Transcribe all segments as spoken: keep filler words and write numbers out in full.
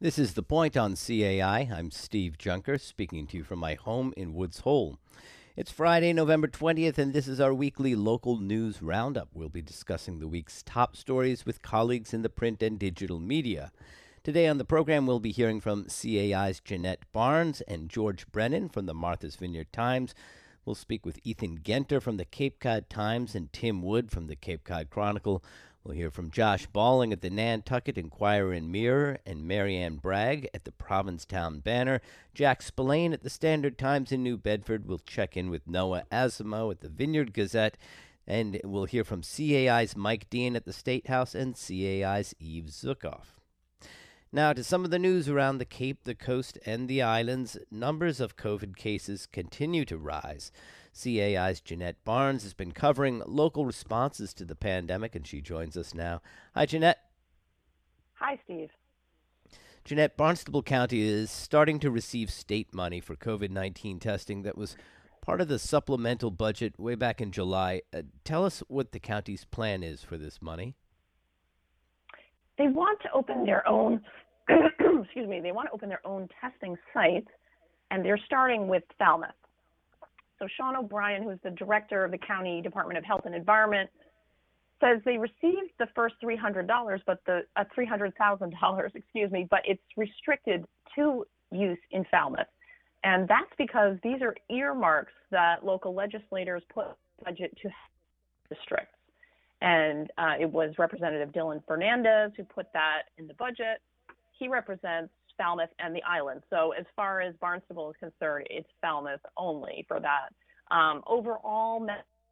This is The Point on C A I. I'm Steve Junker, speaking to you from my home in Woods Hole. It's Friday, November twentieth, and this is our weekly local news roundup. We'll be discussing the week's top stories with colleagues in the print and digital media. Today on the program, we'll be hearing from C A I's Jeanette Barnes and George Brennan from the Martha's Vineyard Times. We'll speak with Ethan Genter from the Cape Cod Times and Tim Wood from the Cape Cod Chronicle. We'll hear from Josh Balling at the Nantucket Enquirer and Mirror and Marianne Bragg at the Provincetown Banner. Jack Spillane at the Standard Times in New Bedford. We'll check in with Noah Asimo at the Vineyard Gazette. And we'll hear from C A I's Mike Dean at the State House and C A I's Eve Zukoff. Now to some of the news around the Cape, the coast, and the islands. Numbers of COVID cases continue to rise. C A I's Jeanette Barnes has been covering local responses to the pandemic, and she joins us now. Hi, Jeanette. Hi, Steve. Jeanette, Barnstable County is starting to receive state money for COVID nineteen testing that was part of the supplemental budget way back in July. Uh, tell us what the county's plan is for this money. They want to open their own, excuse me, they want to open their own testing sites, and they're starting with Falmouth. So Sean O'Brien, who's the director of the County Department of Health and Environment, says they received the first three hundred dollars, but the uh, three hundred thousand dollars, excuse me, but it's restricted to use in Falmouth. And that's because these are earmarks that local legislators put in the budget to districts. And uh, it was Representative Dylan Fernandez who put that in the budget. He represents Falmouth and the island. So as far as Barnstable is concerned, it's Falmouth only for that. Um, overall,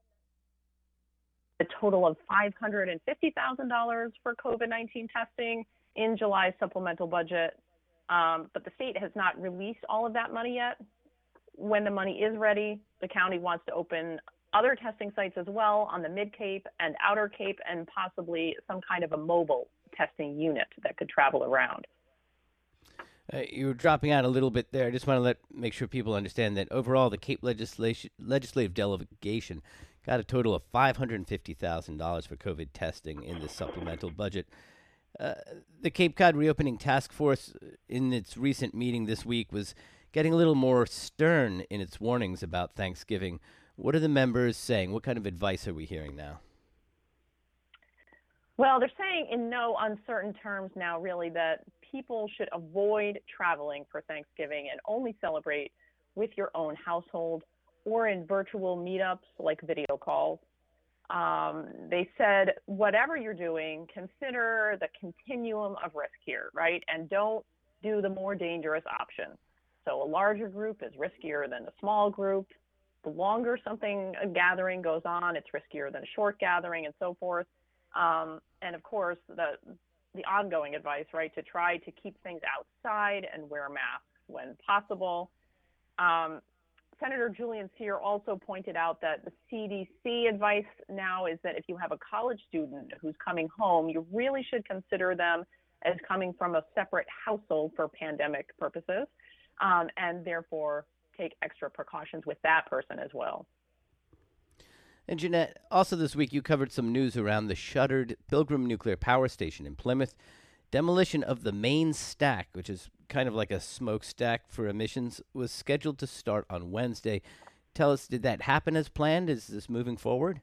a total of five hundred fifty thousand dollars for COVID nineteen testing in July's supplemental budget. Um, but the state has not released all of that money yet. When the money is ready, the county wants to open other testing sites as well on the Mid-Cape and Outer Cape, and possibly some kind of a mobile testing unit that could travel around. Uh, you were dropping out a little bit there. I just want to let make sure people understand that overall the Cape legislation, legislative delegation got a total of five hundred fifty thousand dollars for COVID testing in the supplemental budget. Uh, the Cape Cod Reopening Task Force in its recent meeting this week was getting a little more stern in its warnings about Thanksgiving. What are the members saying? What kind of advice are we hearing now? Well, they're saying in no uncertain terms now, really, that people should avoid traveling for Thanksgiving and only celebrate with your own household or in virtual meetups like video calls. Um, they said, whatever you're doing, consider the continuum of risk here, right? And don't do the more dangerous option. So a larger group is riskier than a small group. The longer something, a gathering goes on, it's riskier than a short gathering and so forth. Um, and of course, the the ongoing advice, right, to try to keep things outside and wear masks when possible. Um, Senator Julian Cyr also pointed out that the C D C advice now is that if you have a college student who's coming home, you really should consider them as coming from a separate household for pandemic purposes, um, and therefore take extra precautions with that person as well. And Jeanette, also this week you covered some news around the shuttered Pilgrim Nuclear Power Station in Plymouth. Demolition of the main stack, which is kind of like a smokestack for emissions, was scheduled to start on Wednesday. Tell us, did that happen as planned? Is this moving forward?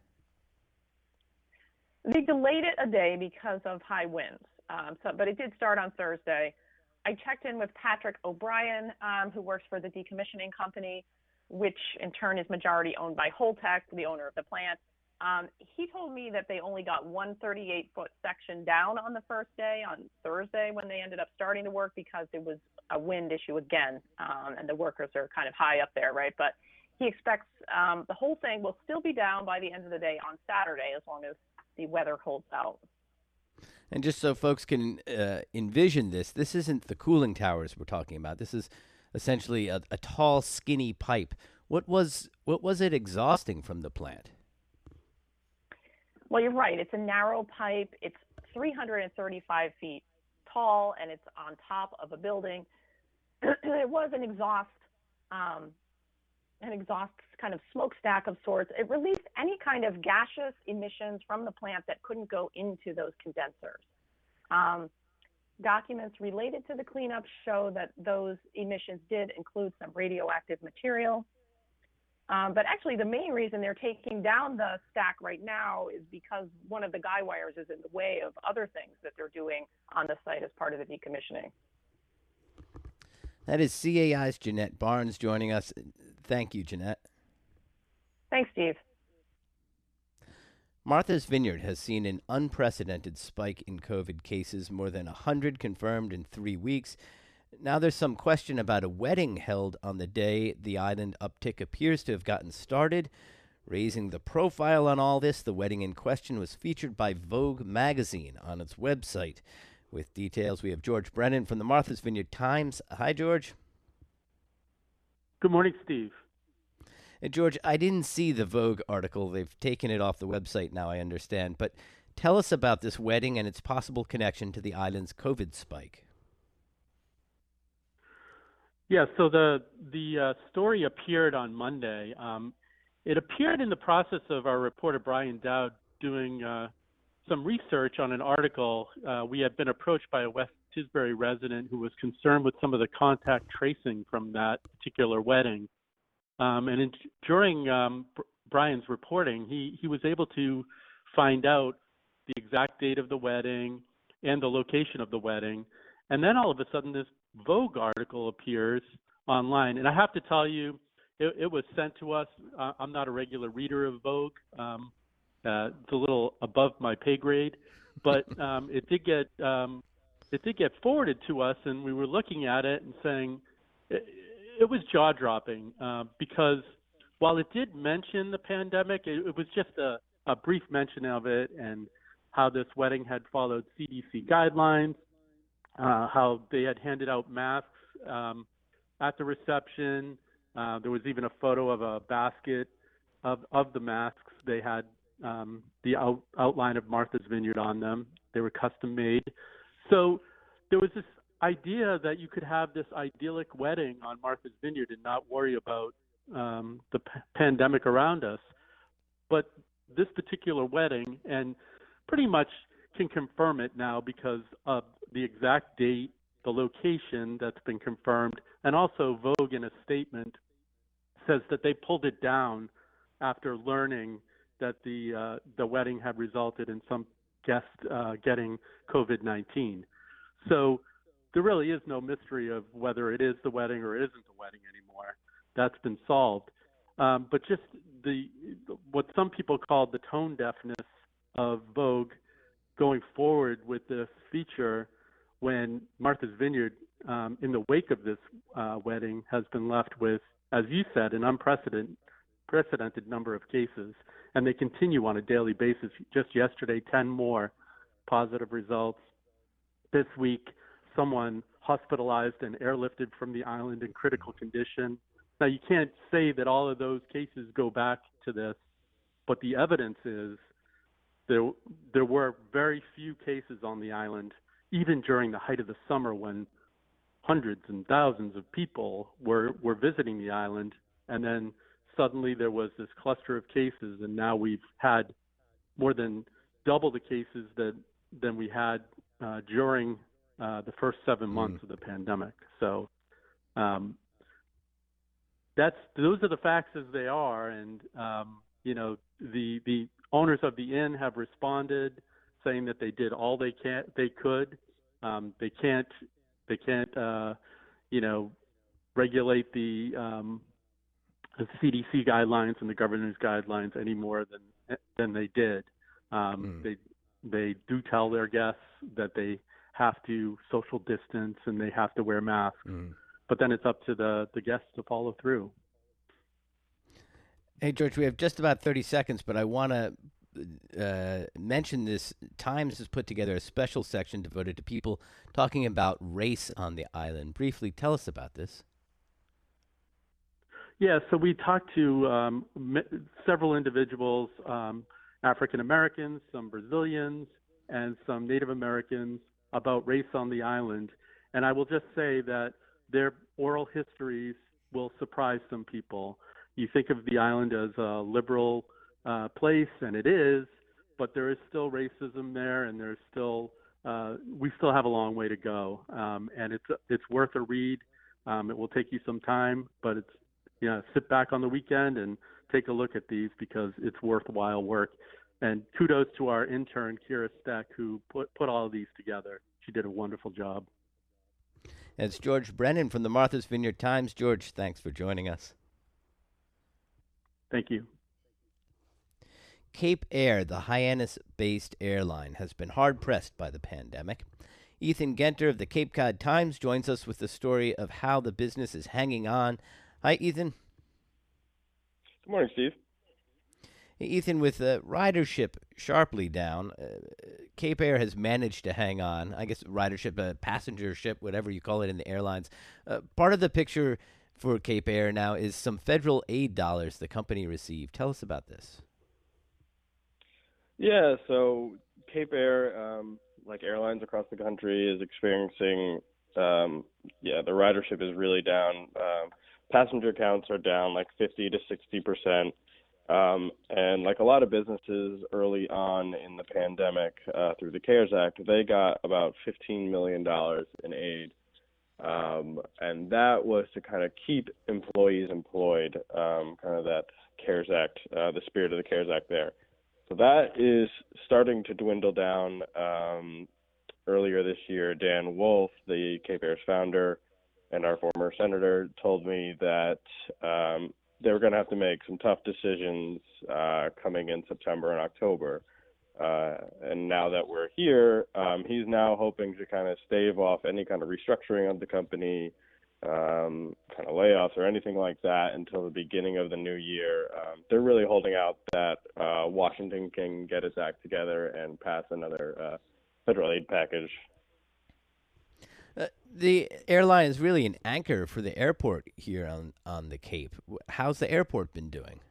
They delayed it a day because of high winds, um, so, but it did start on Thursday. I checked in with Patrick O'Brien, um, who works for the decommissioning company, which in turn is majority owned by Holtec, the owner of the plant. Um, he told me that they only got one thirty-eight foot section down on the first day, on Thursday, when they ended up starting to work, because there was a wind issue again, um, and the workers are kind of high up there, right? But he expects um, the whole thing will still be down by the end of the day on Saturday, as long as the weather holds out. And just so folks can uh, envision this, this isn't the cooling towers we're talking about. This is essentially a, a tall, skinny pipe. What was what was it exhausting from the plant? Well, you're right. It's a narrow pipe. It's three hundred thirty-five feet tall, and it's on top of a building. It was an exhaust, um, an exhaust kind of smokestack of sorts. It released any kind of gaseous emissions from the plant that couldn't go into those condensers. Um, Documents related to the cleanup show that those emissions did include some radioactive material. Um, but actually, the main reason they're taking down the stack right now is because one of the guy wires is in the way of other things that they're doing on the site as part of the decommissioning. That is C A I's Jeanette Barnes joining us. Thank you, Jeanette. Thanks, Steve. Martha's Vineyard has seen an unprecedented spike in COVID cases, more than one hundred confirmed in three weeks. Now there's some question about a wedding held on the day the island uptick appears to have gotten started. Raising the profile on all this, the wedding in question was featured by Vogue magazine on its website. With details, we have George Brennan from the Martha's Vineyard Times. Hi, George. Good morning, Steve. Hey, George, I didn't see the Vogue article. They've taken it off the website now, I understand. But tell us about this wedding and its possible connection to the island's COVID spike. Yeah, so the the uh, story appeared on Monday. Um, it appeared in the process of our reporter Brian Dowd doing uh, some research on an article. Uh, we had been approached by a West Tisbury resident who was concerned with some of the contact tracing from that particular wedding. Um, and in, during um, Brian's reporting, he, he was able to find out the exact date of the wedding and the location of the wedding. And then all of a sudden, this Vogue article appears online. And I have to tell you, it, it was sent to us. Uh, I'm not a regular reader of Vogue. Um, uh, it's a little above my pay grade, but um, it did get um, it did get forwarded to us, and we were looking at it and saying it, it was jaw-dropping uh, because while it did mention the pandemic, it, it was just a, a brief mention of it and how this wedding had followed C D C guidelines. Uh, how they had handed out masks um, at the reception. Uh, there was even a photo of a basket of, of the masks. They had um, the out, outline of Martha's Vineyard on them. They were custom made. So there was this idea that you could have this idyllic wedding on Martha's Vineyard and not worry about um, the p- pandemic around us. But this particular wedding, and pretty much can confirm it now because of the exact date, the location that's been confirmed, and also Vogue in a statement says that they pulled it down after learning that the uh, the wedding had resulted in some guest uh, getting COVID nineteen. So there really is no mystery of whether it is the wedding or it isn't the wedding anymore. That's been solved. Um, but just the what some people call the tone deafness of Vogue going forward with this feature when Martha's Vineyard, um, in the wake of this uh, wedding, has been left with, as you said, an unprecedented precedented number of cases, and they continue on a daily basis. Just yesterday, ten more positive results. This week, someone hospitalized and airlifted from the island in critical condition. Now, you can't say that all of those cases go back to this, but the evidence is There, there were very few cases on the island, even during the height of the summer when hundreds and thousands of people were, were visiting the island. And then suddenly there was this cluster of cases, and now we've had more than double the cases that than we had uh, during uh, the first seven months mm. of the pandemic. So um, that's those are the facts as they are, and um, you know the the owners of the inn have responded, saying that they did all they can they could. Um, they can't they can't uh, you know regulate the, um, the C D C guidelines and the governor's guidelines any more than than they did. Um, mm. They they do tell their guests that they have to social distance and they have to wear masks, mm. but then it's up to the, the guests to follow through. Hey, George, we have just about thirty seconds, but I want to uh, mention this. Times has put together a special section devoted to people talking about race on the island. Briefly, tell us about this. Yeah, so we talked to um, m- several individuals, um, African Americans, some Brazilians, and some Native Americans about race on the island. And I will just say that their oral histories will surprise some people. You think of the island as a liberal uh, place, and it is, but there is still racism there, and there's still uh, we still have a long way to go, um, and it's it's worth a read. Um, it will take you some time, but it's you know sit back on the weekend and take a look at these because it's worthwhile work. And kudos to our intern Kira Steck who put put all of these together. She did a wonderful job. It's George Brennan from the Martha's Vineyard Times. George, thanks for joining us. Thank you. Cape Air, the Hyannis-based airline, has been hard-pressed by the pandemic. Ethan Genter of the Cape Cod Times joins us with the story of how the business is hanging on. Hi, Ethan. Good morning, Steve. Hey, Ethan, with uh, ridership sharply down, uh, Cape Air has managed to hang on. I guess ridership, uh, passenger ship, whatever you call it in the airlines. Uh, part of the picture for Cape Air now is some federal aid dollars the company received. Tell us about this. Yeah, so Cape Air, um, like airlines across the country, is experiencing, um, yeah, the ridership is really down. Um, passenger counts are down like fifty to sixty percent. Um, and like a lot of businesses early on in the pandemic, uh, through the CARES Act, they got about fifteen million dollars in aid. Um, and that was to kind of keep employees employed, um, kind of that CARES Act, uh, the spirit of the CARES Act there. So that is starting to dwindle down. Um, earlier this year, Dan Wolf, the Cape Air's founder and our former senator, told me that um, they were going to have to make some tough decisions uh, coming in September and October. Uh, and now that we're here, um, he's now hoping to kind of stave off any kind of restructuring of the company, um, kind of layoffs or anything like that until the beginning of the new year. Um, they're really holding out that uh, Washington can get its act together and pass another uh, federal aid package. Uh, the airline is really an anchor for the airport here on, on the Cape. How's the airport been doing?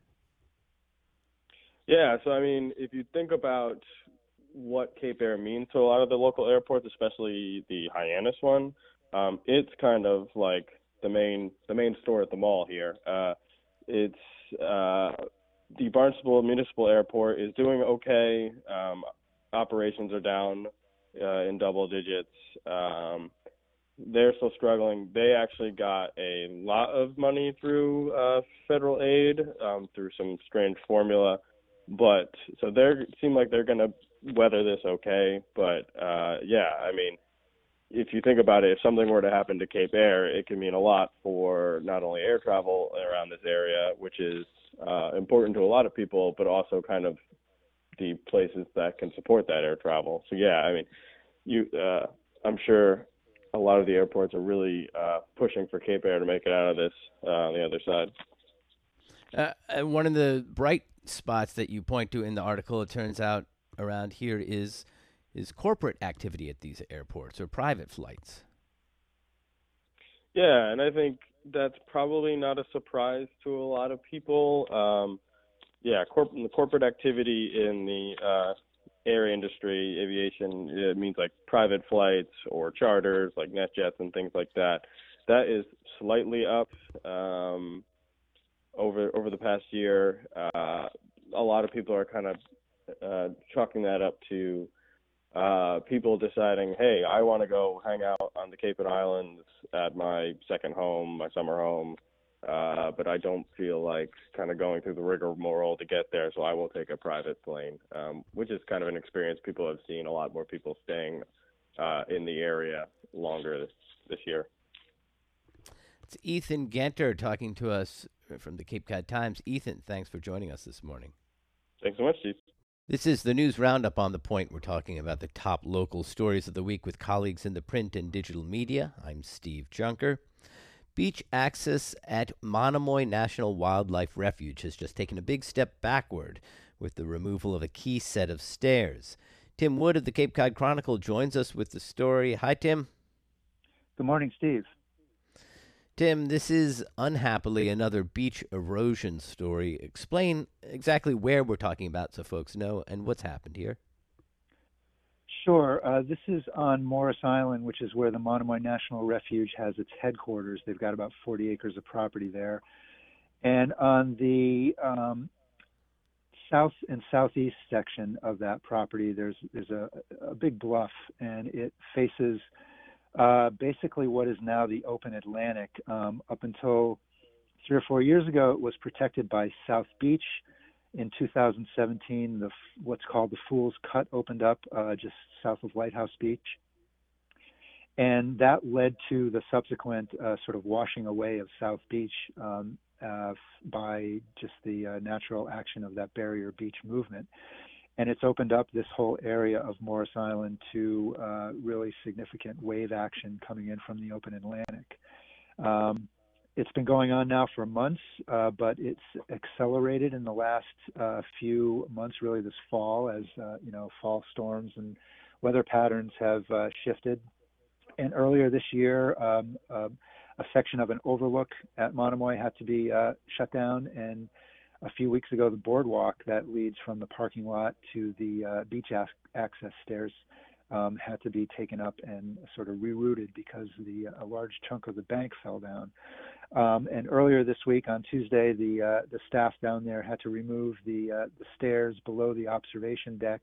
Yeah, so I mean, if you think about what Cape Air means to a lot of the local airports, especially the Hyannis one, um, it's kind of like the main the main store at the mall here. Uh, it's uh, the Barnstable Municipal Airport is doing okay. Um, operations are down uh, in double digits. Um, they're still struggling. They actually got a lot of money through uh, federal aid um, through some strange formula. But so they seem like they're going to weather this okay. But, uh, yeah, I mean, if you think about it, if something were to happen to Cape Air, it can mean a lot for not only air travel around this area, which is uh, important to a lot of people, but also kind of the places that can support that air travel. So, yeah, I mean, you, uh, I'm sure a lot of the airports are really uh, pushing for Cape Air to make it out of this uh, on the other side. Uh, one of the bright spots that you point to in the article, it turns out, around here is is corporate activity at these airports or private flights. Yeah, and I think that's probably not a surprise to a lot of people. Um, yeah, corp- the corporate activity in the uh, air industry, aviation, it means like private flights or charters like NetJets and things like that. That is slightly up. Um, Over over the past year, uh, a lot of people are kind of uh, chalking that up to uh, people deciding, hey, I want to go hang out on the Cape and Islands at my second home, my summer home, uh, but I don't feel like kind of going through the rigmarole to get there, so I will take a private plane, um, which is kind of an experience people have seen, a lot more people staying uh, in the area longer this, this year. It's Ethan Genter talking to us from the Cape Cod Times. Ethan, thanks for joining us this morning. Thanks so much, Steve. This is the News Roundup on the Point. We're talking about the top local stories of the week with colleagues in the print and digital media. I'm Steve Junker. Beach access at Monomoy National Wildlife Refuge has just taken a big step backward with the removal of a key set of stairs. Tim Wood of the Cape Cod Chronicle joins us with the story. Hi, Tim. Good morning, Steve. Tim, this is unhappily another beach erosion story. Explain exactly where we're talking about so folks know and what's happened here. Sure. Uh, this is on Morris Island, which is where the Monomoy National Refuge has its headquarters. They've got about forty acres of property there. And on the um, south and southeast section of that property, there's there's a, a big bluff, and it faces uh, basically what is now the open Atlantic. Um, up until three or four years ago, it was protected by South Beach. In two thousand seventeen, the what's called the Fool's Cut opened up uh, just south of Lighthouse Beach. And that led to the subsequent uh, sort of washing away of South Beach um, uh, by just the uh, natural action of that barrier beach movement. And it's opened up this whole area of Morris Island to uh, really significant wave action coming in from the open Atlantic. Um, it's been going on now for months, uh, but it's accelerated in the last uh, few months, really this fall, as uh, you know, fall storms and weather patterns have uh, shifted. And earlier this year, um, uh, a section of an overlook at Monomoy had to be uh, shut down. And a few weeks ago, the boardwalk that leads from the parking lot to the uh, beach ac- access stairs um, had to be taken up and sort of rerouted because the a large chunk of the bank fell down. Um, and earlier this week, on Tuesday, the uh, the staff down there had to remove the uh, the stairs below the observation deck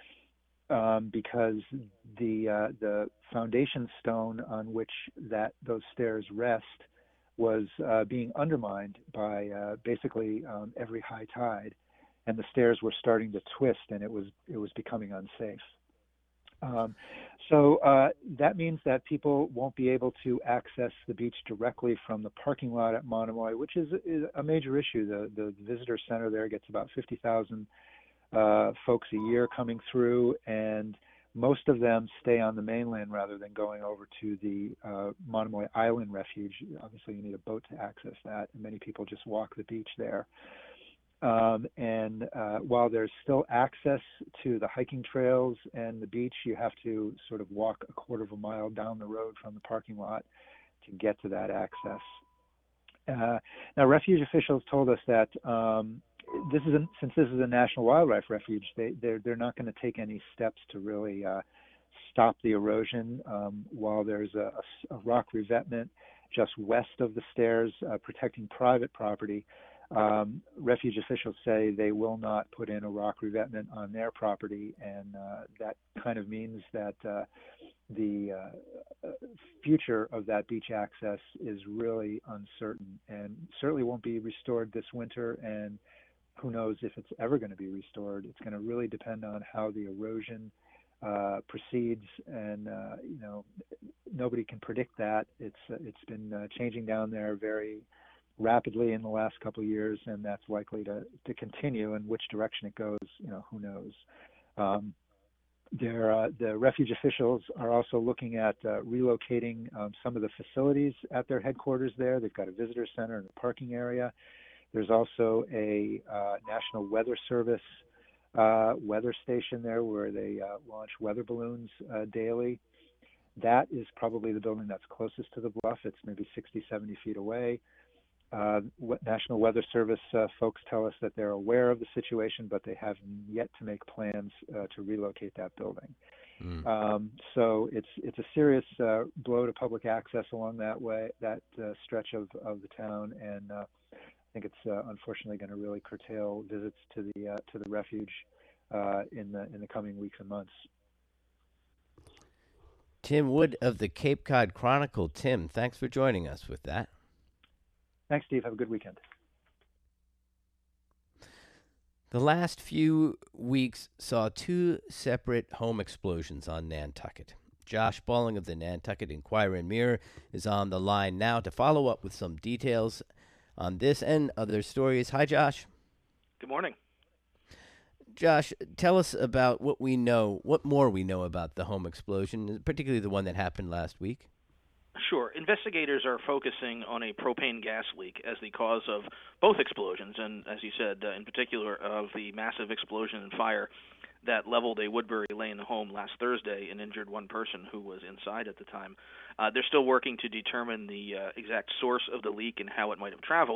um, because the uh, the foundation stone on which that those stairs rest was uh, being undermined by uh, basically um, every high tide, and the stairs were starting to twist, and it was it was becoming unsafe. Um, so uh, that means that people won't be able to access the beach directly from the parking lot at Monomoy, which is, is a major issue. The, the visitor center there gets about fifty thousand uh, folks a year coming through, and most of them stay on the mainland rather than going over to the uh, Monomoy Island Refuge. Obviously, you need a boat to access that, and many people just walk the beach there. Um, and uh, while there's still access to the hiking trails and the beach, you have to sort of walk a quarter of a mile down the road from the parking lot to get to that access. Uh, now, refuge officials told us that um, this is a, since this is a national wildlife refuge, they, they're, they're not going to take any steps to really uh, stop the erosion um, while there's a, a, a rock revetment just west of the stairs uh, protecting private property. Um, refuge officials say they will not put in a rock revetment on their property, and uh, that kind of means that uh, the uh, future of that beach access is really uncertain and certainly won't be restored this winter, and who knows if it's ever going to be restored. It's going to really depend on how the erosion uh, proceeds, and uh, you know, nobody can predict that. It's uh, it's been uh, changing down there very rapidly in the last couple of years, and that's likely to, to continue. And which direction it goes, you know, who knows. Um, there, uh, the refuge officials are also looking at uh, relocating um, some of the facilities at their headquarters there. They've got a visitor center and a parking area. There's also a uh, National Weather Service uh, weather station there where they uh, launch weather balloons uh, daily. That is probably the building that's closest to the bluff. It's maybe sixty, seventy feet away. Uh, National Weather Service uh, folks tell us that they're aware of the situation, but they have yet to make plans uh, to relocate that building. Mm. Um, so it's it's a serious uh, blow to public access along that way, that uh, stretch of, of the town, and uh, I think it's uh, unfortunately going to really curtail visits to the uh, to the refuge uh, in the in the coming weeks and months. Tim Wood of the Cape Cod Chronicle. Tim, thanks for joining us with that. Thanks, Steve. Have a good weekend. The last few weeks saw two separate home explosions on Nantucket. Josh Balling of the Nantucket Enquirer and Mirror is on the line now to follow up with some details on this and other stories. Hi, Josh. Good morning. Josh, tell us about what we know, what more we know about the home explosion, particularly the one that happened last week. Sure. Investigators are focusing on a propane gas leak as the cause of both explosions, and as you said, uh, in particular of the massive explosion and fire that leveled a Woodbury Lane home last Thursday and injured one person who was inside at the time. Uh, they're still working to determine the uh, exact source of the leak and how it might have traveled,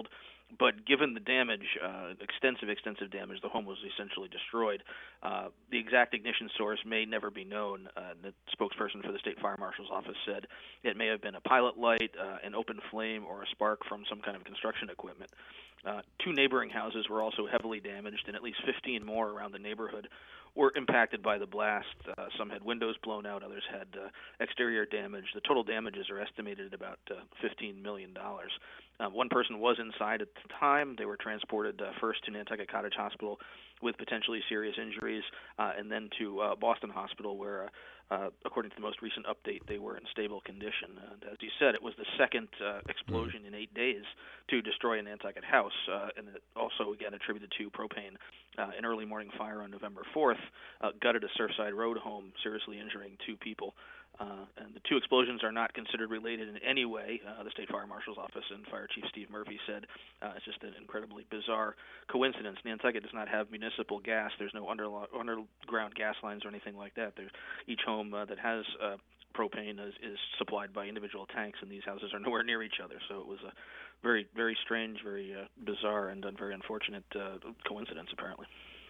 But given the damage, uh, extensive, extensive damage, the home was essentially destroyed. Uh, the exact ignition source may never be known. Uh, the spokesperson for the State Fire Marshal's office said it may have been a pilot light, uh, an open flame, or a spark from some kind of construction equipment. Uh, two neighboring houses were also heavily damaged, and at least fifteen more around the neighborhood were impacted by the blast. Uh, some had windows blown out, others had uh, exterior damage. The total damages are estimated at about uh, fifteen million dollars. Uh, one person was inside at the time. They were transported uh, first to Nantucket Cottage Hospital with potentially serious injuries, uh, and then to uh, Boston Hospital, where, uh, uh, according to the most recent update, they were in stable condition. And as you said, it was the second uh, explosion in eight days to destroy a Nantucket house, uh, and it also, again, attributed to propane. Uh, an early morning fire on November fourth uh, gutted a Surfside Road home, seriously injuring two people. Uh, and the two explosions are not considered related in any way. Uh, the State Fire Marshal's office and Fire Chief Steve Murphy said uh, it's just an incredibly bizarre coincidence. Nantucket does not have municipal gas. There's no underlo- underground gas lines or anything like that. There's, each home uh, that has uh, propane is, is supplied by individual tanks, and these houses are nowhere near each other. So it was a very, very strange, very uh, bizarre, and uh, very unfortunate uh, coincidence, apparently.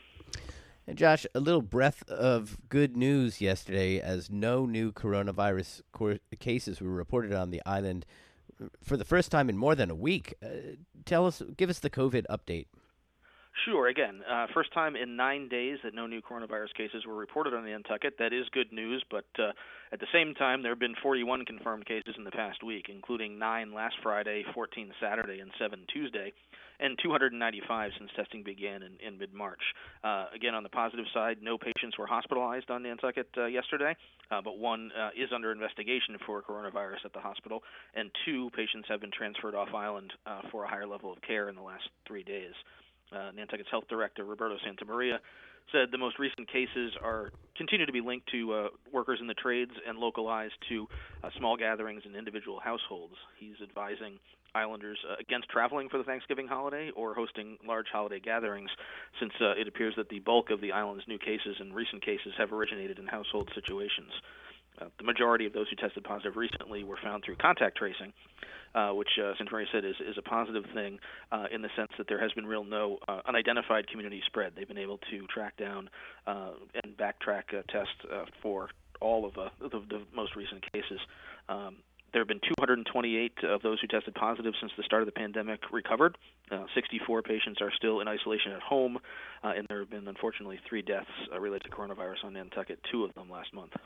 And Josh, a little breath of good news yesterday as no new coronavirus cor- cases were reported on the island for the first time in more than a week. Uh, tell us, give us the COVID update. Sure. Again, uh, first time in nine days that no new coronavirus cases were reported on Nantucket. That is good news, but uh, at the same time, there have been forty-one confirmed cases in the past week, including nine last Friday, fourteen Saturday, and seven Tuesday, and two hundred ninety-five since testing began in, in mid-March. Uh, again, on the positive side, no patients were hospitalized on Nantucket uh, yesterday, uh, but one uh, is under investigation for coronavirus at the hospital, and two patients have been transferred off island uh, for a higher level of care in the last three days. Uh, Nantucket's health director, Roberto Santamaria, said the most recent cases are continue to be linked to uh, workers in the trades and localized to uh, small gatherings and individual households. He's advising islanders uh, against traveling for the Thanksgiving holiday or hosting large holiday gatherings, since uh, it appears that the bulk of the island's new cases and recent cases have originated in household situations. Uh, the majority of those who tested positive recently were found through contact tracing, uh, which uh, Santamaria said is, is a positive thing uh, in the sense that there has been real no uh, unidentified community spread. They've been able to track down uh, and backtrack uh, tests uh, for all of uh, the, the most recent cases. Um, there have been two hundred twenty-eight of those who tested positive since the start of the pandemic recovered. Uh, sixty-four patients are still in isolation at home, uh, and there have been, unfortunately, three deaths uh, related to coronavirus on Nantucket, two of them last month.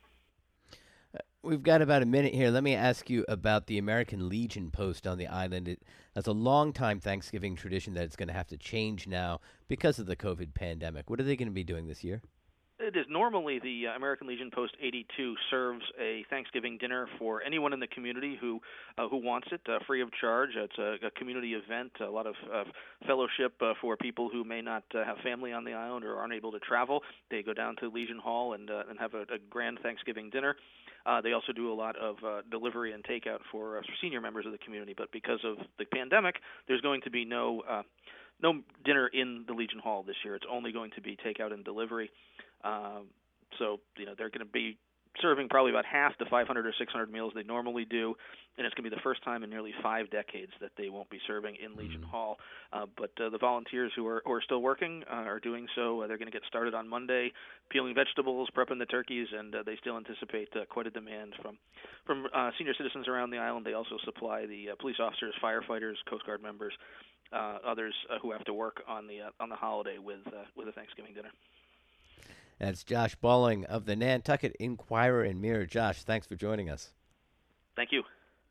We've got about a minute here. Let me ask you about the American Legion post on the island. It has a long-time Thanksgiving tradition that it's going to have to change now because of the COVID pandemic. What are they going to be doing this year? It is normally the uh, American Legion Post eighty-two serves a Thanksgiving dinner for anyone in the community who uh, who wants it, uh, free of charge. It's a, a community event, a lot of uh, fellowship uh, for people who may not uh, have family on the island or aren't able to travel. They go down to Legion Hall and uh, and have a, a grand Thanksgiving dinner. Uh, they also do a lot of uh, delivery and takeout for uh, senior members of the community. But because of the pandemic, there's going to be no uh, no dinner in the Legion Hall this year. It's only going to be takeout and delivery. Um, so, you know, they're going to be serving probably about half the five hundred or six hundred meals they normally do, and it's going to be the first time in nearly five decades that they won't be serving in Legion mm-hmm. Hall. Uh, but uh, the volunteers who are, who are still working uh, are doing so. Uh, they're going to get started on Monday, peeling vegetables, prepping the turkeys, and uh, they still anticipate uh, quite a demand from from uh, senior citizens around the island. They also supply the uh, police officers, firefighters, Coast Guard members, uh, others uh, who have to work on the uh, on the holiday with uh, with a Thanksgiving dinner. That's Josh Balling of the Nantucket Inquirer and Mirror. Josh, thanks for joining us. Thank you.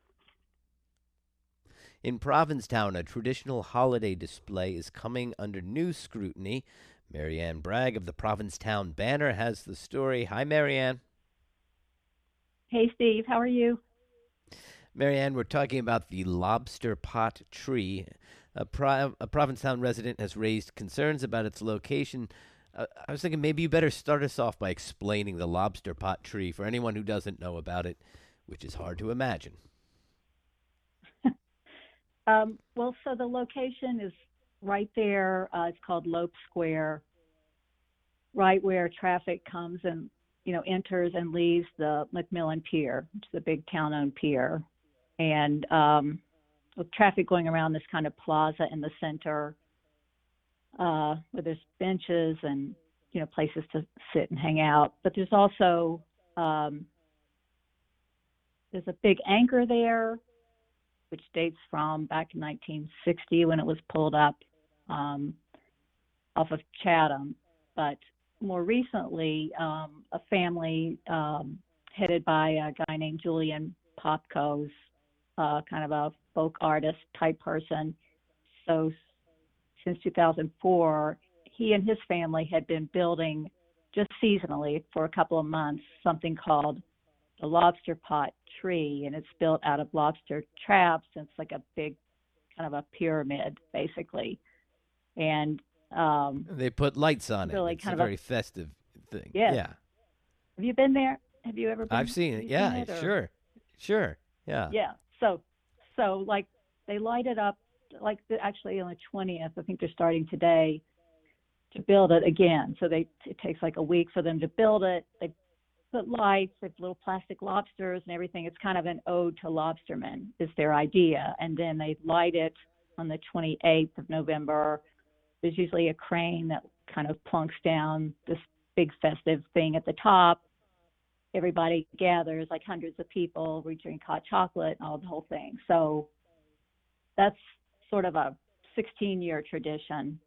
In Provincetown, a traditional holiday display is coming under new scrutiny. Marianne Bragg of the Provincetown Banner has the story. Hi, Marianne. Hey, Steve. How are you? Marianne, we're talking about the lobster pot tree. A, Pro- a Provincetown resident has raised concerns about its location. Uh, I was thinking maybe you better start us off by explaining the lobster pot tree for anyone who doesn't know about it, which is hard to imagine. um, well, so the location is right there. Uh, it's called Lope Square, right where traffic comes and, you know, enters and leaves the McMillan Pier, which is a big town-owned pier. And um, with traffic going around this kind of plaza in the center, uh, where there's benches and, you know, places to sit and hang out. But there's also, um, there's a big anchor there, which dates from back in nineteen sixty when it was pulled up um, off of Chatham. But more recently, um, a family um, headed by a guy named Julian Popko's, uh, kind of a folk artist type person. So since two thousand four, he and his family had been building just seasonally for a couple of months something called the Lobster Pot Tree, and it's built out of lobster traps. And it's like a big kind of a pyramid, basically. And um, they put lights on really it. It's kind a of very a, festive thing. Yeah. yeah. Have you been there? Have you ever been? I've seen it. Seen Yeah, it, sure. Sure. Yeah. Yeah. So, so like they light it up, like the, actually on the twentieth, I think they're starting today to build it again. So they, it takes like a week for them to build it. They put lights, they have little plastic lobsters and everything. It's kind of an ode to lobstermen is their idea. And then they light it on the twenty-eighth of November. There's usually a crane that kind of plunks down this big festive thing at the top. Everybody gathers, like hundreds of people. We drink hot chocolate and all the whole thing. So that's sort of a sixteen-year tradition.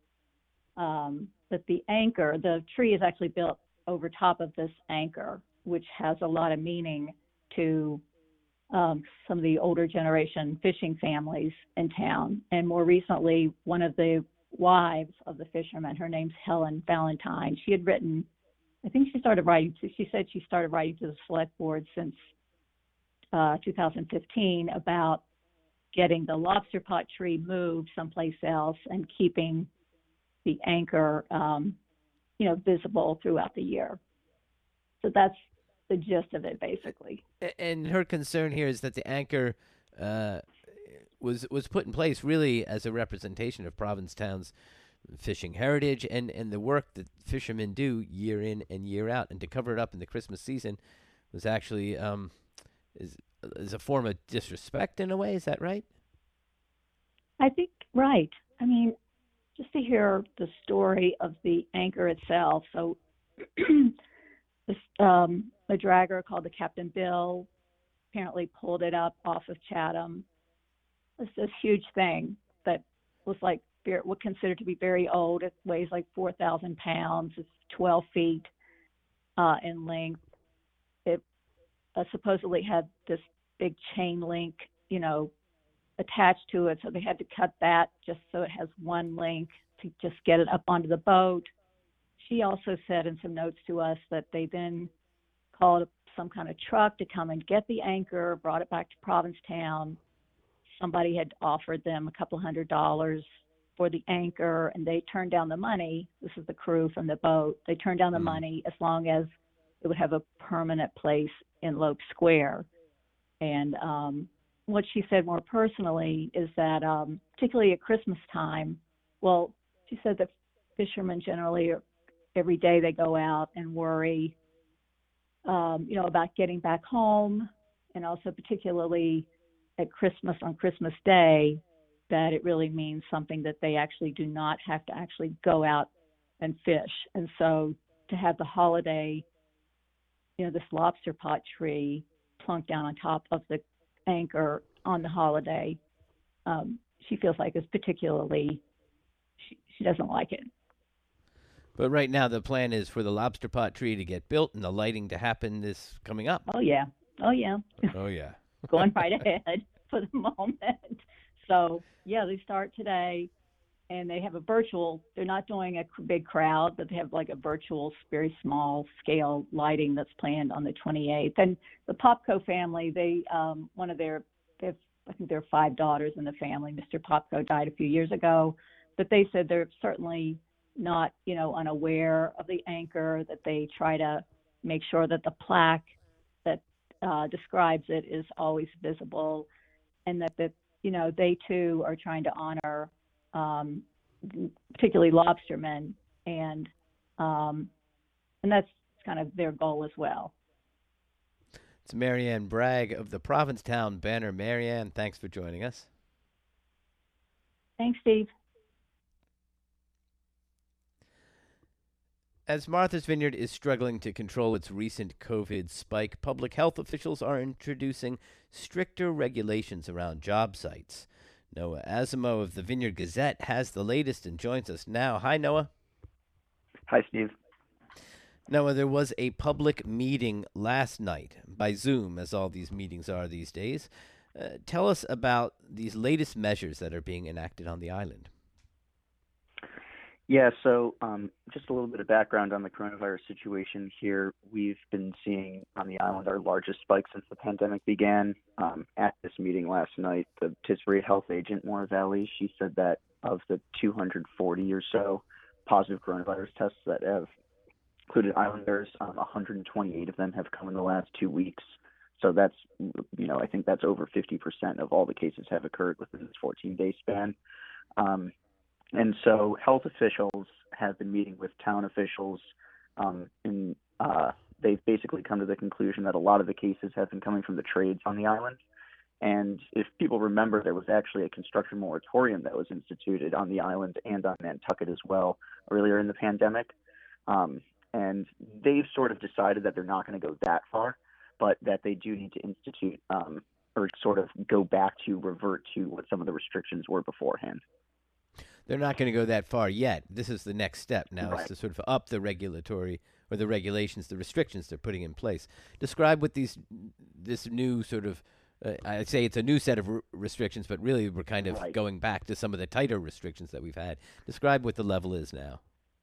Um, but the anchor, the tree is actually built over top of this anchor, which has a lot of meaning to um, some of the older generation fishing families in town. And more recently, one of the wives of the fishermen, her name's Helen Valentine, she had written, I think she started writing, she said she started writing to the select board since uh, two thousand fifteen about getting the lobster pot tree moved someplace else and keeping the anchor, um, you know, visible throughout the year. So that's the gist of it, basically. And her concern here is that the anchor uh, was was put in place really as a representation of Provincetown's fishing heritage and, and the work that fishermen do year in and year out. And to cover it up in the Christmas season was actually um, is is a form of disrespect in a way. Is that right? I think, right. I mean, just to hear the story of the anchor itself. So this, um, a dragger called the Captain Bill apparently pulled it up off of Chatham. It's this huge thing that was like what considered to be very old. It weighs like four thousand pounds. It's twelve feet uh, in length. It uh, supposedly had this big chain link, you know, attached to it. So they had to cut that just so it has one link to just get it up onto the boat. She also said in some notes to us that they then called some kind of truck to come and get the anchor, brought it back to Provincetown. Somebody had offered them a couple hundred dollars for the anchor, and they turned down the money. This is the crew from the boat. They turned down the mm. money as long as it would have a permanent place in Loeb Square. And um, what she said more personally is that, um, particularly at Christmas time, well, she said that fishermen generally, are, every day they go out and worry, um, you know, about getting back home, and also particularly at Christmas, on Christmas Day, that it really means something that they actually do not have to actually go out and fish. And so to have the holiday, you know, this lobster pot tree plunked down on top of the anchor on the holiday, um, she feels like is particularly, she, she doesn't like it. But right now the plan is for the lobster pot tree to get built and the lighting to happen this coming up. Oh, yeah. Oh, yeah. Oh, yeah. Going right ahead for the moment. So, yeah, they start today, and they have a virtual, they're not doing a big crowd, but they have like a virtual, very small scale lighting that's planned on the twenty-eighth. And the Popko family, they, um, one of their, they have, I think there are five daughters in the family. Mister Popko died a few years ago, but they said they're certainly not, you know, unaware of the anchor, that they try to make sure that the plaque that uh, describes it is always visible, and that the you know, they too are trying to honor um, particularly lobstermen, and um, and that's kind of their goal as well. It's Marianne Bragg of the Provincetown Banner. Marianne, thanks for joining us. Thanks, Steve. As Martha's Vineyard is struggling to control its recent COVID spike, public health officials are introducing stricter regulations around job sites. Noah Asimo of the Vineyard Gazette has the latest and joins us now. Hi, Noah. Hi, Steve. Noah, there was a public meeting last night by Zoom, as all these meetings are these days. Uh, tell us about these latest measures that are being enacted on the island. Yeah, so um, just a little bit of background on the coronavirus situation here. We've been seeing on the island our largest spike since the pandemic began. Um, at this meeting last night, the Tisbury health agent, Maura Valley, she said that of the two hundred forty or so positive coronavirus tests that have included islanders, um, one hundred twenty-eight of them have come in the last two weeks. So that's, you know, I think that's over fifty percent of all the cases have occurred within this fourteen-day span. Um, And so health officials have been meeting with town officials, um, and uh, they've basically come to the conclusion that a lot of the cases have been coming from the trades on the island. And if people remember, there was actually a construction moratorium that was instituted on the island and on Nantucket as well earlier in the pandemic. Um, and they've sort of decided that they're not going to go that far, but that they do need to institute um, or sort of go back to revert to what some of the restrictions were beforehand. They're not going to go that far yet. This is the next step now, Right. is to sort of up the regulatory or the regulations, the restrictions they're putting in place. Describe what these, this new sort of, uh, I'd say it's a new set of r- restrictions, but really we're kind of Right. going back to some of the tighter restrictions that we've had. Describe what the level is now.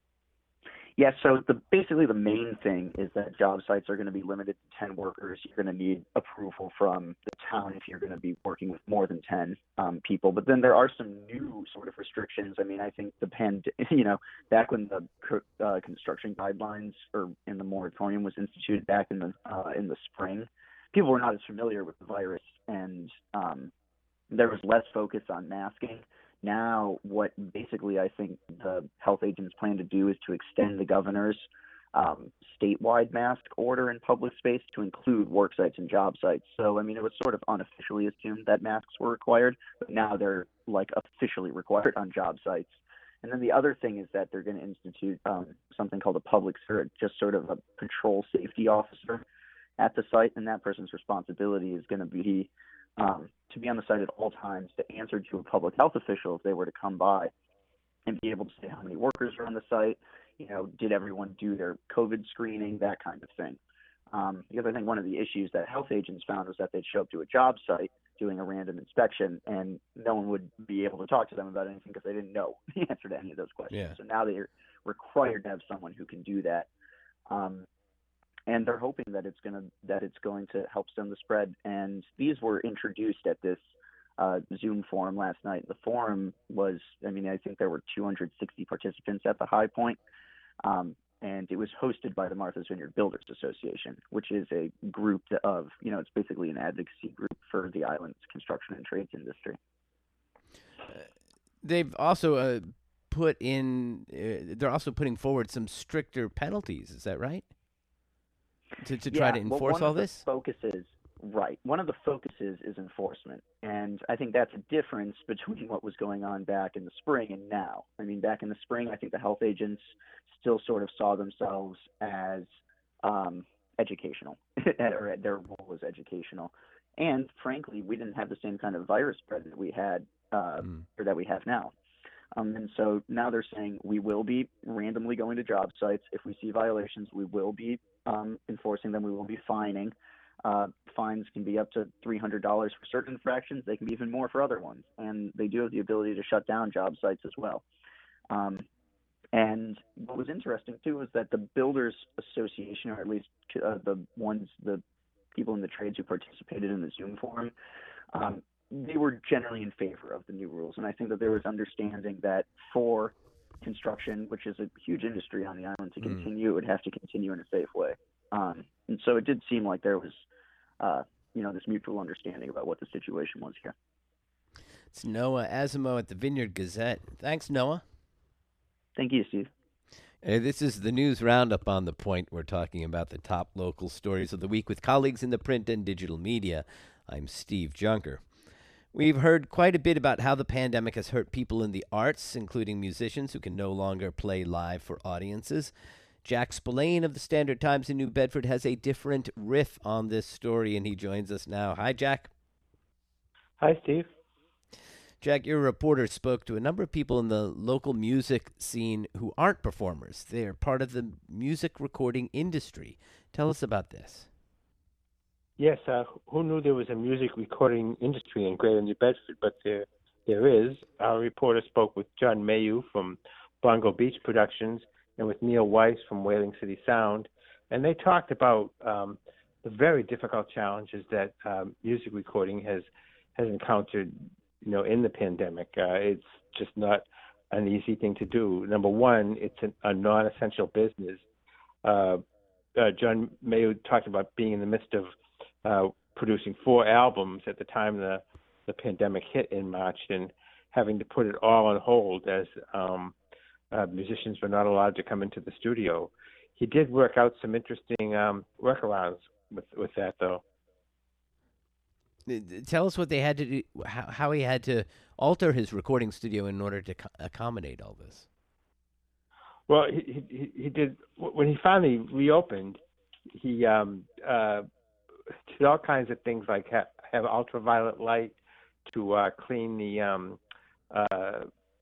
Yeah, so the basically the main thing is that job sites are going to be limited to ten workers. You're going to need approval from the town if you're going to be working with more than ten um, people. But then there are some new sort of restrictions. I mean, I think the pand, you know, back when the uh, construction guidelines or in the moratorium was instituted back in the uh, in the spring, people were not as familiar with the virus, and um, there was less focus on masking. Now, what basically I think the health agents plan to do is to extend the governor's um, statewide mask order in public space to include work sites and job sites. So, I mean, it was sort of unofficially assumed that masks were required, but now they're like officially required on job sites. And then the other thing is that they're going to institute um, something called a public servant, just sort of a patrol safety officer at the site, and that person's responsibility is going to be Um, to be on the site at all times, to answer to a public health official if they were to come by and be able to say how many workers are on the site, you know, did everyone do their COVID screening, that kind of thing. Um, because I think one of the issues that health agents found was that they'd show up to a job site doing a random inspection and no one would be able to talk to them about anything because they didn't know the answer to any of those questions. Yeah. So now they're required to have someone who can do that. Um, And they're hoping that it's going to that it's going to help stem the spread. And these were introduced at this uh, Zoom forum last night. The forum was, I mean, I think there were two hundred sixty participants at the high point, um, and it was hosted by the Martha's Vineyard Builders Association, which is a group of, you know, it's basically an advocacy group for the island's construction and trades industry. Uh, they've also uh, put in, uh, they're also putting forward some stricter penalties. Is that right? To, to try yeah, to enforce well, one all of the this? Focuses, right. One of the focuses is enforcement. And I think that's a difference between what was going on back in the spring and now. I mean, back in the spring, I think the health agents still sort of saw themselves as um, educational, or their role was educational. And frankly, we didn't have the same kind of virus spread that we had, uh, mm. or that we have now. Um, and so now they're saying we will be randomly going to job sites. If we see violations, we will be um, enforcing them. We will be fining. Uh, fines can be up to three hundred dollars for certain infractions. They can be even more for other ones. And they do have the ability to shut down job sites as well. Um, and what was interesting, too, is that the Builders Association, or at least uh, the ones, the people in the trades who participated in the Zoom forum, um, they were generally in favor of the new rules. And I think that there was understanding that for construction, which is a huge industry on the island, to continue, mm. it would have to continue in a safe way. Um, and so it did seem like there was, uh, you know, this mutual understanding about what the situation was here. It's Noah Asimo at the Vineyard Gazette. Thanks, Noah. Thank you, Steve. Hey, this is the News Roundup on The Point. We're talking about the top local stories of the week with colleagues in the print and digital media. I'm Steve Junker. We've heard quite a bit about how the pandemic has hurt people in the arts, including musicians who can no longer play live for audiences. Jack Spillane of the Standard Times in New Bedford has a different riff on this story, and he joins us now. Hi, Jack. Hi, Steve. Jack, your reporter spoke to a number of people in the local music scene who aren't performers. They're part of the music recording industry. Tell us about this. Yes, uh, who knew there was a music recording industry in Greater New Bedford, but there there is. Our reporter spoke with John Mayu from Bongo Beach Productions and with Neil Weiss from Whaling City Sound, and they talked about um, the very difficult challenges that um, music recording has has encountered, you know, in the pandemic. Uh, it's just not an easy thing to do. Number one, it's an, a non-essential business. Uh, uh, John Mayu talked about being in the midst of Uh, producing four albums at the time the, the pandemic hit in March and having to put it all on hold as um, uh, musicians were not allowed to come into the studio. He did work out some interesting um, workarounds with, with that, though. Tell us what they had to do, how, how he had to alter his recording studio in order to co- accommodate all this. Well, he, he, he did, when he finally reopened, he um, uh, did all kinds of things like ha- have ultraviolet light to uh, clean the um, uh,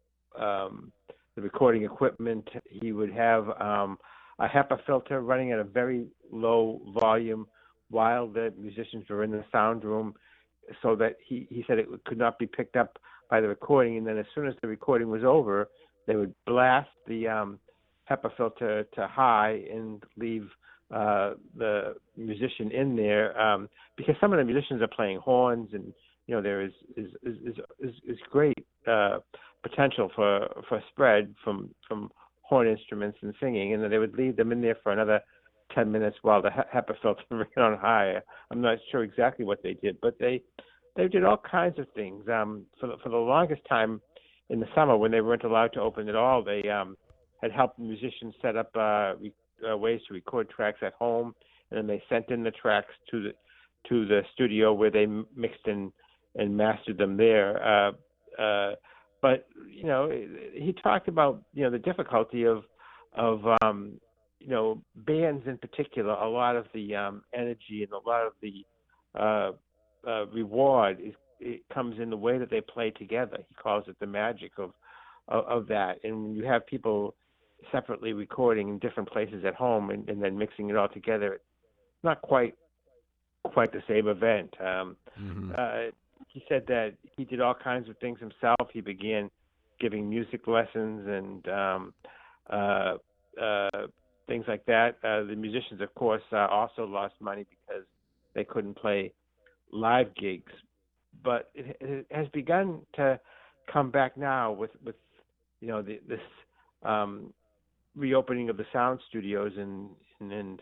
um, the recording equipment. He would have um, a HEPA filter running at a very low volume while the musicians were in the sound room, so that he, he said it could not be picked up by the recording. And then as soon as the recording was over, they would blast the um, HEPA filter to high and leave uh, the musician in there, um, because some of the musicians are playing horns, and you know there is is is is, is great uh, potential for for spread from from horn instruments and singing, and then they would leave them in there for another ten minutes while the HEPA filter ran on high. I'm not sure exactly what they did, but they they did all kinds of things. Um, for the, for the longest time in the summer, when they weren't allowed to open at all, they um, had helped musicians set up uh, re- uh, ways to record tracks at home, and then they sent in the tracks to the to the studio where they mixed and and mastered them there. Uh, uh, but you know, he talked about you know the difficulty of of um, you know bands in particular. A lot of the um, energy and a lot of the uh, uh, reward is it comes in the way that they play together. He calls it the magic of of, of that. And when you have people separately recording in different places at home and, and then mixing it all together, it's not quite quite the same event. Um, mm-hmm. uh, he said that he did all kinds of things himself. He began giving music lessons and um, uh, uh, things like that. Uh, the musicians, of course, uh, also lost money because they couldn't play live gigs. But it, it has begun to come back now with, with you know, the, this um, reopening of the sound studios and and, and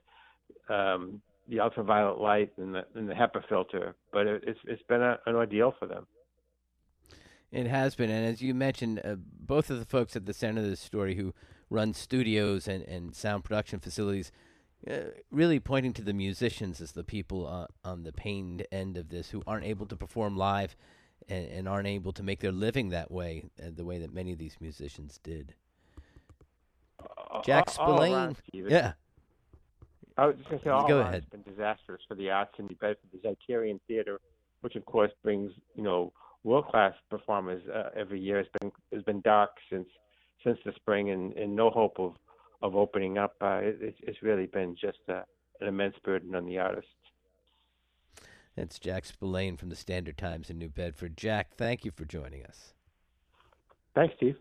um, the ultraviolet light and the, and the HEPA filter. But it, it's it's been a, an ordeal for them. It has been, and as you mentioned, uh, both of the folks at the center of this story who run studios and, and sound production facilities, uh, really pointing to the musicians as the people uh, on the pained end of this who aren't able to perform live and, and aren't able to make their living that way, uh, the way that many of these musicians did. Jack Spillane, yeah. I was just going to say, all Go around ahead. It's been disastrous for the arts in New Bedford. The Zeitarian Theater, which of course brings you know world-class performers uh, every year, has been has been dark since since the spring, and, and no hope of, of opening up. Uh, it, it's really been just uh, an immense burden on the artists. That's Jack Spillane from the Standard Times in New Bedford. Jack, thank you for joining us. Thanks, Steve.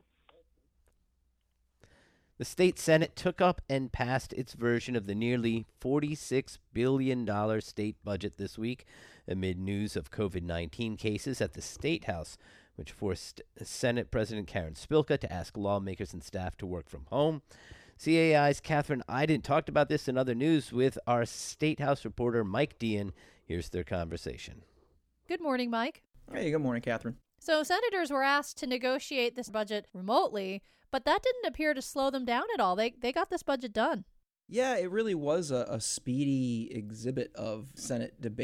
The state Senate took up and passed its version of the nearly forty-six billion dollars state budget this week amid news of covid nineteen cases at the State House, which forced Senate President Karen Spilka to ask lawmakers and staff to work from home. C A I's Catherine Iden talked about this and other news with our State House reporter Mike Dean. Here's their conversation. Good morning, Mike. Hey, good morning, Catherine. So senators were asked to negotiate this budget remotely, but that didn't appear to slow them down at all. They they got this budget done. Yeah, it really was a, a speedy exhibit of Senate debate.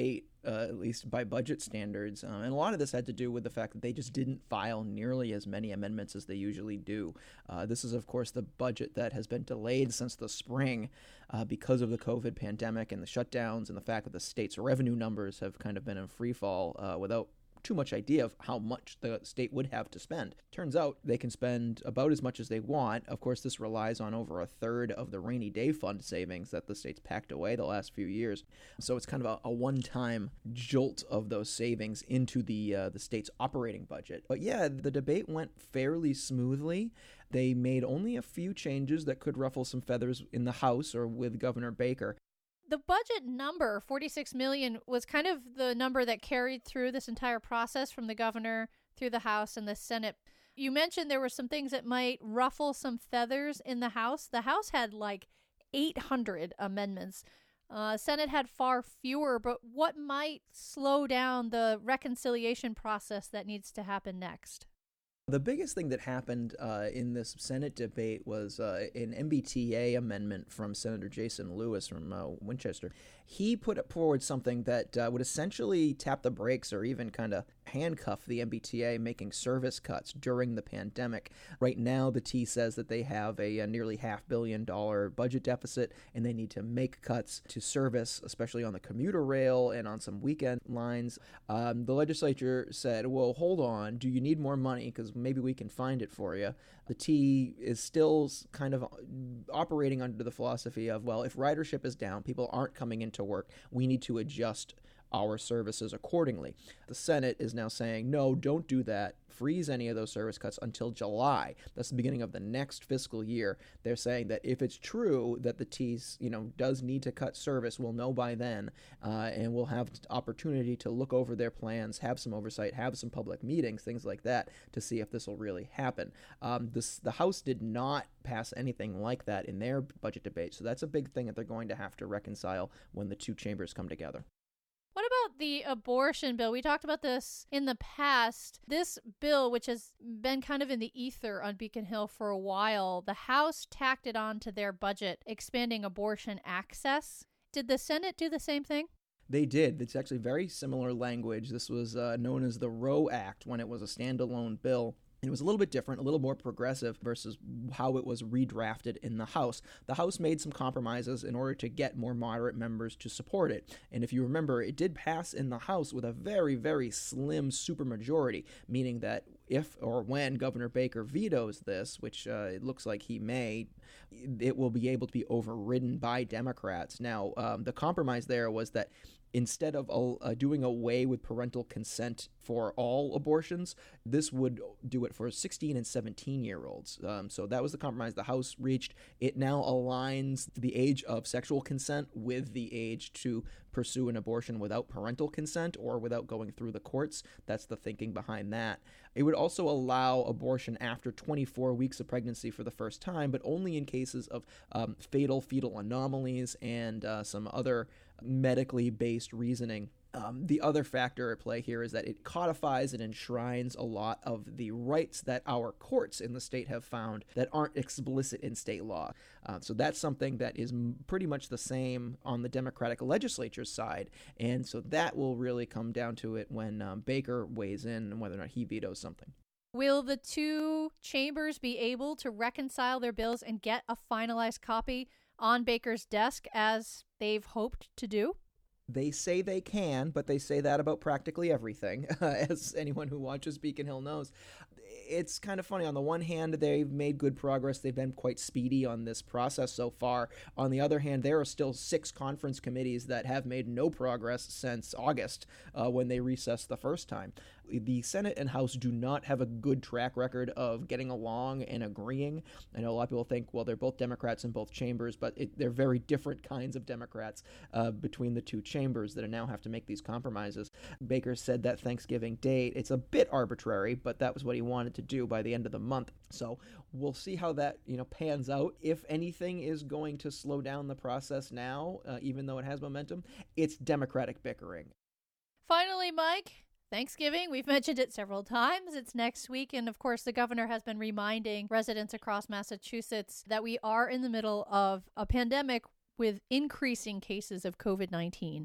uh, at least by budget standards. Um, and a lot of this had to do with the fact that they just didn't file nearly as many amendments as they usually do. Uh, this is, of course, the budget that has been delayed since the spring uh, because of the COVID pandemic and the shutdowns and the fact that the state's revenue numbers have kind of been in free fall uh, without too much idea of how much the state would have to spend. Turns out they can spend about as much as they want. Of course, this relies on over a third of the rainy day fund savings that the state's packed away the last few years. So it's kind of a, a one-time jolt of those savings into the uh, the state's operating budget. But yeah, the debate went fairly smoothly. They made only a few changes that could ruffle some feathers in the House or with Governor Baker. The budget number, forty-six million dollars, was kind of the number that carried through this entire process from the governor through the House and the Senate. You mentioned there were some things that might ruffle some feathers in the House. The House had like eight hundred amendments. Uh, Senate had far fewer, but what might slow down the reconciliation process that needs to happen next? The biggest thing that happened uh, in this Senate debate was uh, an M B T A amendment from Senator Jason Lewis from uh, Winchester. He put forward something that uh, would essentially tap the brakes or even kind of handcuff the M B T A making service cuts during the pandemic. Right now, the T says that they have a, a nearly half billion dollar budget deficit and they need to make cuts to service, especially on the commuter rail and on some weekend lines. Um, the legislature said, well, hold on, do you need more money? Because maybe we can find it for you. The T is still kind of operating under the philosophy of, well, if ridership is down, people aren't coming into work, we need to adjust our services accordingly. The Senate is now saying, no, don't do that. Freeze any of those service cuts until July. That's the beginning of the next fiscal year. They're saying that if it's true that the T, you know, does need to cut service, we'll know by then, uh, and we'll have opportunity to look over their plans, have some oversight, have some public meetings, things like that, to see if this will really happen. Um, this, the House did not pass anything like that in their budget debate, so that's a big thing that they're going to have to reconcile when the two chambers come together. What about the abortion bill? We talked about this in the past. This bill, which has been kind of in the ether on Beacon Hill for a while, the House tacked it on to their budget, expanding abortion access. Did the Senate do the same thing? They did. It's actually very similar language. This was uh, known as the Roe Act when it was a standalone bill. It was a little bit different, a little more progressive versus how it was redrafted in the House. The House made some compromises in order to get more moderate members to support it. And if you remember, it did pass in the House with a very, very slim supermajority, meaning that if or when Governor Baker vetoes this, which uh, it looks like he may, it will be able to be overridden by Democrats. Now, um, the compromise there was that instead of uh, doing away with parental consent for all abortions, this would do it for sixteen and seventeen-year-olds. Um, so that was the compromise the House reached. It now aligns the age of sexual consent with the age to pursue an abortion without parental consent or without going through the courts. That's the thinking behind that. It would also allow abortion after twenty-four weeks of pregnancy for the first time, but only in cases of um, fatal fetal anomalies and uh, some other medically based reasoning. Um, the other factor at play here is that it codifies and enshrines a lot of the rights that our courts in the state have found that aren't explicit in state law. Uh, so that's something that is m- pretty much the same on the Democratic legislature's side. And so that will really come down to it when um, Baker weighs in and whether or not he vetoes something. Will the two chambers be able to reconcile their bills and get a finalized copy on Baker's desk as they've hoped to do? They say they can, but they say that about practically everything, as anyone who watches Beacon Hill knows. It's kind of funny. On the one hand, they've made good progress. They've been quite speedy on this process so far. On the other hand, there are still six conference committees that have made no progress since August, uh, when they recessed the first time. The Senate and House do not have a good track record of getting along and agreeing. I know a lot of people think, well, they're both Democrats in both chambers, but it, they're very different kinds of Democrats uh, between the two chambers that now have to make these compromises. Baker said that Thanksgiving date, it's a bit arbitrary, but that was what he wanted to do by the end of the month. So we'll see how that, you know, pans out. If anything is going to slow down the process now, uh, even though it has momentum, it's Democratic bickering. Finally, Mike, Thanksgiving, we've mentioned it several times. It's next week. And of course, the governor has been reminding residents across Massachusetts that we are in the middle of a pandemic with increasing cases of covid nineteen.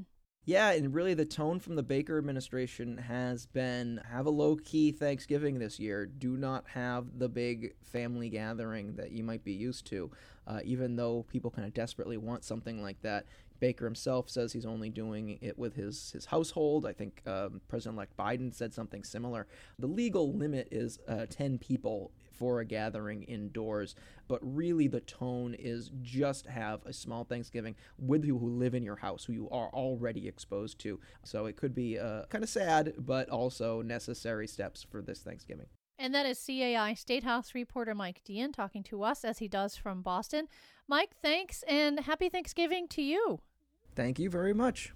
Yeah, and really the tone from the Baker administration has been have a low-key Thanksgiving this year. Do not have the big family gathering that you might be used to, uh, even though people kind of desperately want something like that. Baker himself says he's only doing it with his, his household. I think um, President-elect Biden said something similar. The legal limit is uh, ten people for a gathering indoors, but really the tone is just have a small Thanksgiving with people who live in your house, who you are already exposed to. So it could be uh, kind of sad, but also necessary steps for this Thanksgiving. And that is C A I State House reporter Mike Dean talking to us as he does from Boston. Mike, thanks, and happy Thanksgiving to you. Thank you very much.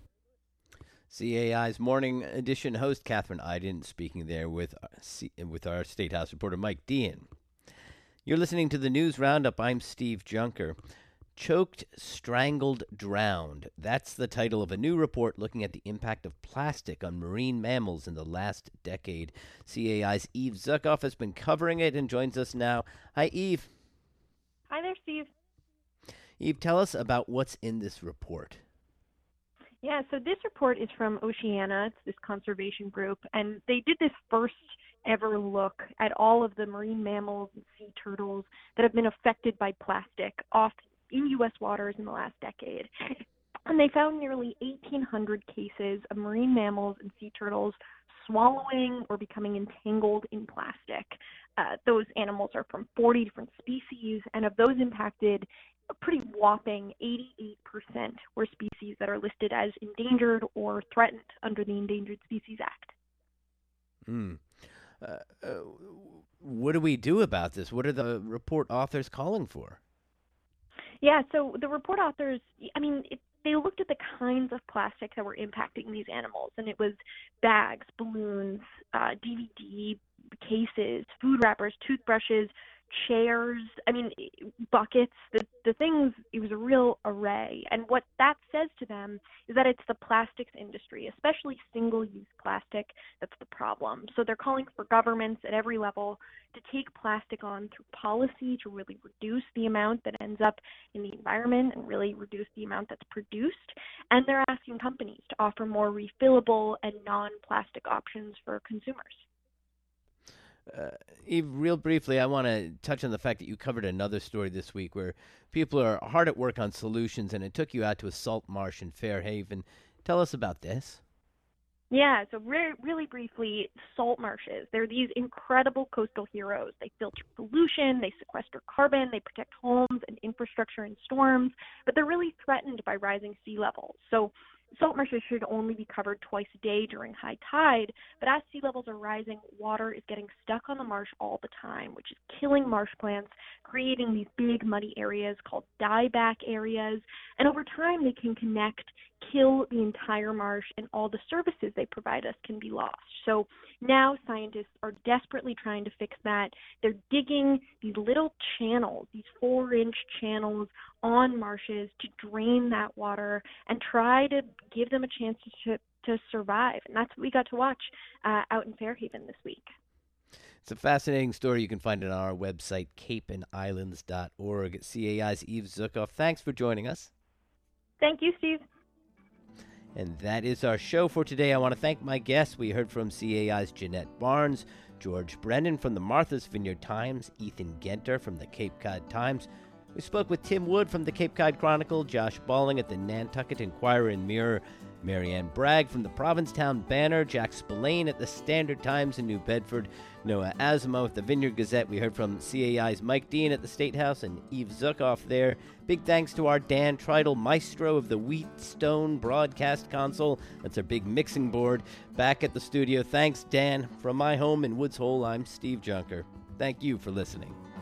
C A I's Morning Edition host Catherine Iden speaking there with C- with our State House reporter Mike Dean. You're listening to the News Roundup. I'm Steve Junker. Choked, Strangled, Drowned. That's the title of a new report looking at the impact of plastic on marine mammals in the last decade. C A I's Eve Zuckoff has been covering it and joins us now. Hi, Eve. Hi there, Steve. Eve, tell us about what's in this report. Yeah, so this report is from Oceana. It's this conservation group, and they did this first ever look at all of the marine mammals and sea turtles that have been affected by plastic off in U S waters in the last decade. And they found nearly eighteen hundred cases of marine mammals and sea turtles swallowing or becoming entangled in plastic. Uh, those animals are from forty different species, and of those impacted, a pretty whopping eighty-eight percent were species that are listed as endangered or threatened under the Endangered Species Act. Hmm. Uh, uh, what do we do about this? What are the report authors calling for? Yeah, so the report authors, I mean, it, they looked at the kinds of plastic that were impacting these animals, and it was bags, balloons, uh, D V D cases, food wrappers, toothbrushes, chairs, I mean, buckets, the, the things, it was a real array. And what that says to them is that it's the plastics industry, especially single-use plastic, that's the problem. So they're calling for governments at every level to take plastic on through policy to really reduce the amount that ends up in the environment and really reduce the amount that's produced. And they're asking companies to offer more refillable and non-plastic options for consumers. Uh, Eve, real briefly, I want to touch on the fact that you covered another story this week where people are hard at work on solutions, and it took you out to a salt marsh in Fairhaven. Tell us about this. Yeah, so re- really briefly, salt marshes. They're these incredible coastal heroes. They filter pollution, they sequester carbon, they protect homes and infrastructure in storms, but they're really threatened by rising sea levels. So salt marshes should only be covered twice a day during high tide, but as sea levels are rising, water is getting stuck on the marsh all the time, which is killing marsh plants, creating these big muddy areas called dieback areas, and over time they can connect, kill the entire marsh, and all the services they provide us can be lost. So now scientists are desperately trying to fix that. They're digging these little channels, these four-inch channels on marshes to drain that water and try to give them a chance to to survive. And that's what we got to watch uh, out in Fairhaven this week. It's a fascinating story. You can find it on our website, cape and islands dot org. C A I's Eve Zuckoff, thanks for joining us. Thank you, Steve. And that is our show for today. I want to thank my guests. We heard from C A I's Jeanette Barnes, George Brennan from the Martha's Vineyard Times, Ethan Genter from the Cape Cod Times. We spoke with Tim Wood from the Cape Cod Chronicle, Josh Balling at the Nantucket Enquirer and Mirror, Marianne Bragg from the Provincetown Banner, Jack Spillane at the Standard Times in New Bedford, Noah Asimo at the Vineyard Gazette. We heard from C A I's Mike Dean at the State House and Eve Zuckoff there. Big thanks to our Dan Tritle, maestro of the Wheatstone Broadcast Console. That's our big mixing board back at the studio. Thanks, Dan. From my home in Woods Hole, I'm Steve Junker. Thank you for listening.